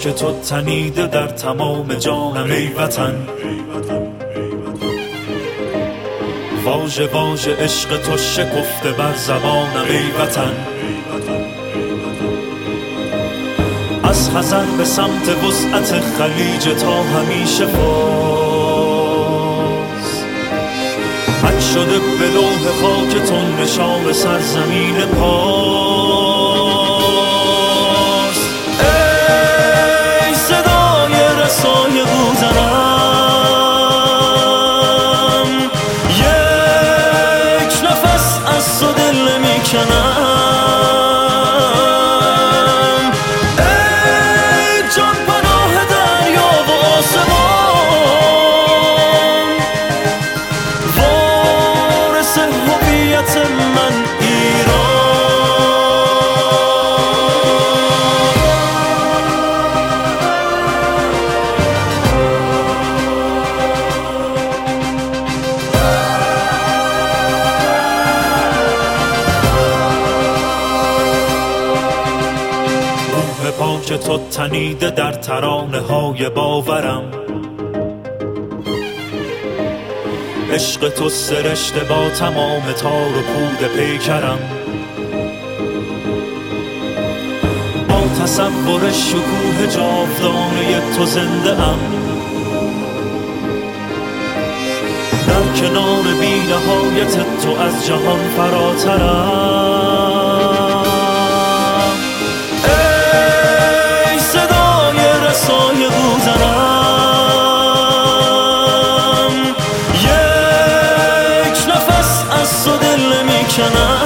خاک تو تنیده در تمام جانم ای وطن. واژه واژه عشق تو شکفته بر زبانم ای وطن. از خزر به سمت وسعت خلیج تا همیشه فاز، حک شده به لوح خاک تو نشان سرزمین پارس. ای صدای رسای بوزنم، یک نفس از تو دل میکنم. پاک تو تنیده در ترانه های باورم، عشق تو سرشته با تمام تار و پود پیکرم. با تصور شکوه جاودانه تو زنده ام، در کنار بی نهایت تو از جهان فراترم. سایه بوزنم، یک نفس از تو دل میکنم.